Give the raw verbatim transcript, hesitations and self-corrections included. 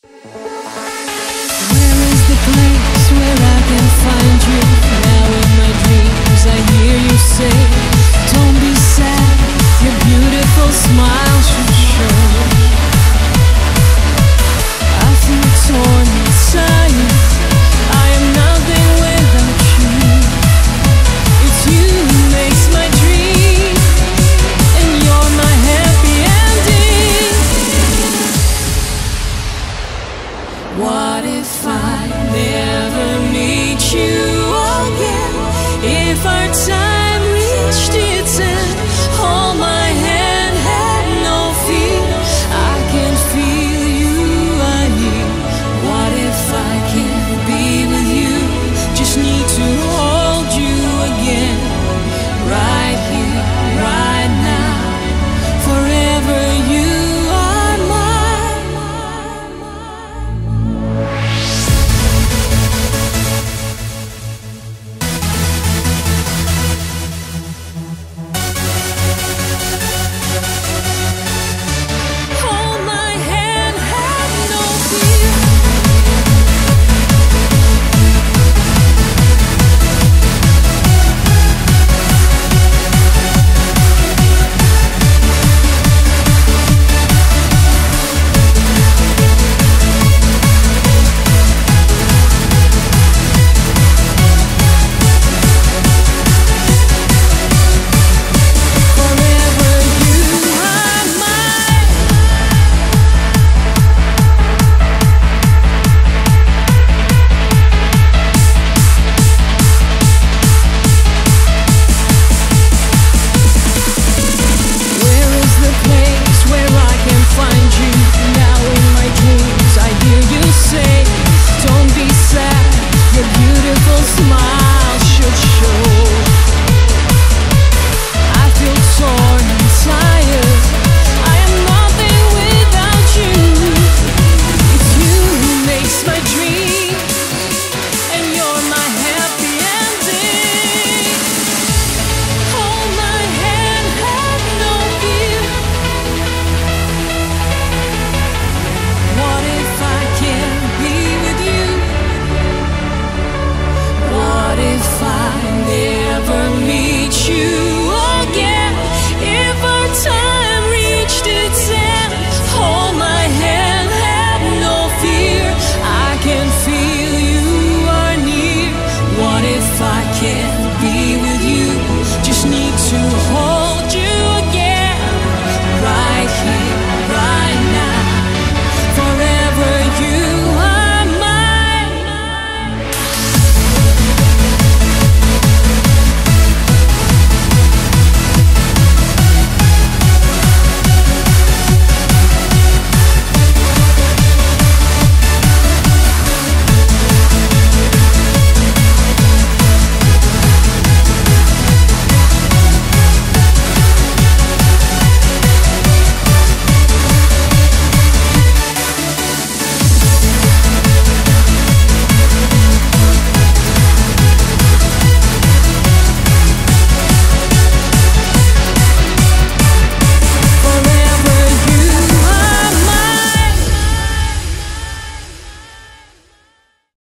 Where is the place where I can find you? Now in my dreams I hear you say, don't be sad, your beautiful smile should show. I feel torn inside, I am nothing without you. It's you who makes my dream, and you're my happy ending. What if I never meet you again? If our time reached its